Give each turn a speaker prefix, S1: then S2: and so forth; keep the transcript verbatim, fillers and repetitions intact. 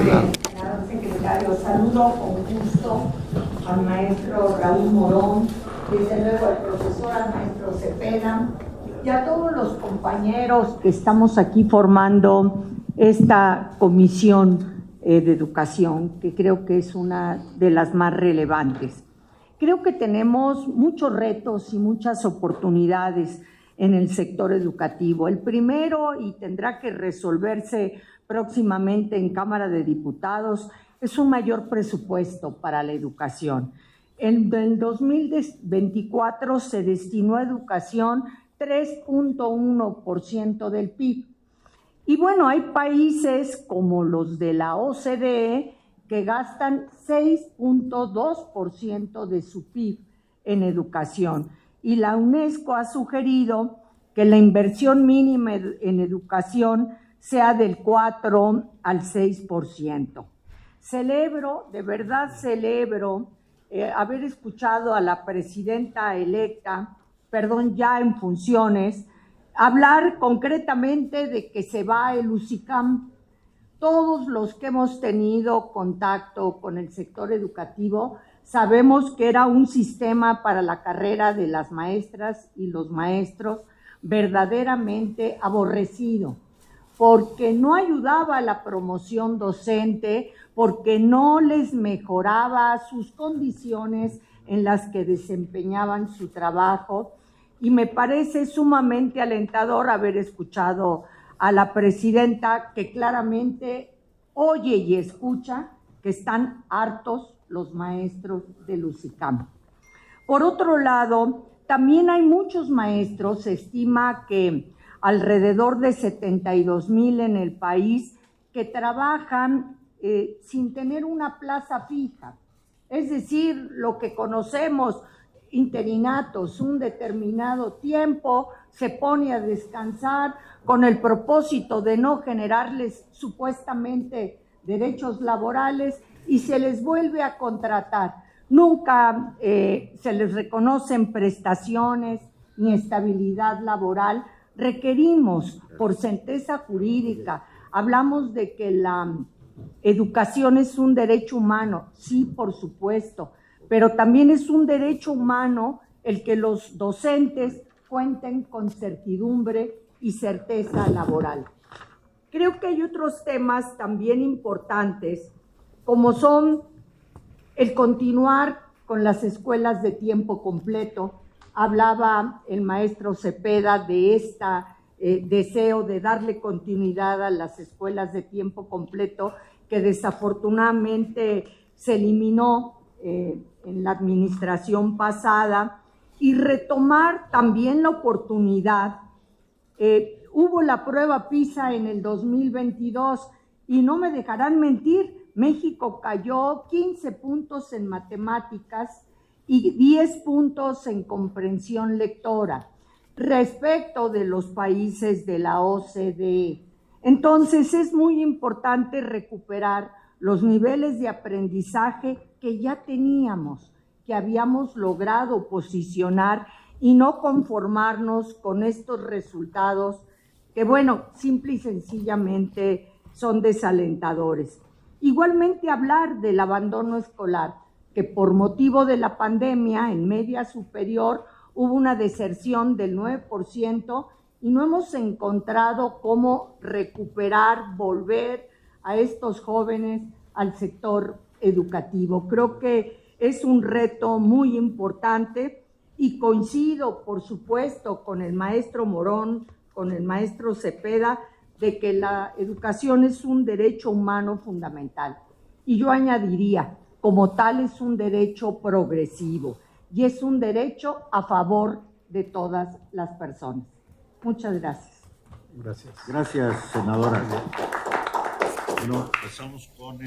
S1: Amén. Senador secretario, saludo con gusto al maestro Raúl Morón, desde luego al profesor, al maestro Cepeda y a todos los compañeros que estamos aquí formando esta comisión eh, de educación, que creo que es una de las más relevantes. Creo que tenemos muchos retos y muchas oportunidades en el sector educativo. El primero, y tendrá que resolverse próximamente en Cámara de Diputados, es un mayor presupuesto para la educación. En el dos mil veinticuatro se destinó a educación tres punto uno por ciento del P I B. Y bueno, hay países como los de la O C D E que gastan seis punto dos por ciento de su P I B en educación. Y la UNESCO ha sugerido que la inversión mínima en educación sea del cuatro al seis por ciento. Celebro, de verdad celebro, eh, haber escuchado a la presidenta electa, perdón, ya en funciones, hablar concretamente de que se va el UCICAM. Todos los que hemos tenido contacto con el sector educativo sabemos que era un sistema para la carrera de las maestras y los maestros verdaderamente aborrecido, porque no ayudaba a la promoción docente, porque no les mejoraba sus condiciones en las que desempeñaban su trabajo. Y me parece sumamente alentador haber escuchado a la presidenta que claramente oye y escucha que están hartos los maestros del UCICAM. Por otro lado, también hay muchos maestros, se estima que alrededor de setenta y dos mil en el país, que trabajan eh, sin tener una plaza fija, es decir, lo que conocemos, interinatos, un determinado tiempo, se pone a descansar con el propósito de no generarles supuestamente derechos laborales y se les vuelve a contratar. Nunca eh, se les reconocen prestaciones ni estabilidad laboral. Requerimos por certeza jurídica, hablamos de que la educación es un derecho humano, sí, por supuesto, pero también es un derecho humano el que los docentes cuenten con certidumbre y certeza laboral. Creo que hay otros temas también importantes, como son el continuar con las escuelas de tiempo completo. Hablaba el maestro Cepeda de este eh, deseo de darle continuidad a las escuelas de tiempo completo, que desafortunadamente se eliminó eh, en la administración pasada, y retomar también la oportunidad. Eh, hubo la prueba PISA en el dos mil veintidós y no me dejarán mentir, México cayó quince puntos en matemáticas y diez puntos en comprensión lectora respecto de los países de la O C D E. Entonces es muy importante recuperar los niveles de aprendizaje que ya teníamos, que habíamos logrado posicionar y no conformarnos con estos resultados que, bueno, simple y sencillamente son desalentadores. Igualmente hablar del abandono escolar, que por motivo de la pandemia en media superior hubo una deserción del nueve por ciento y no hemos encontrado cómo recuperar, volver a estos jóvenes al sector educativo. Creo que es un reto muy importante y coincido, por supuesto, con el maestro Morón, con el maestro Cepeda, de que la educación es un derecho humano fundamental. Y yo añadiría, como tal, es un derecho progresivo y es un derecho a favor de todas las personas. Muchas gracias.
S2: Gracias. Gracias, senadora. Bueno, empezamos con el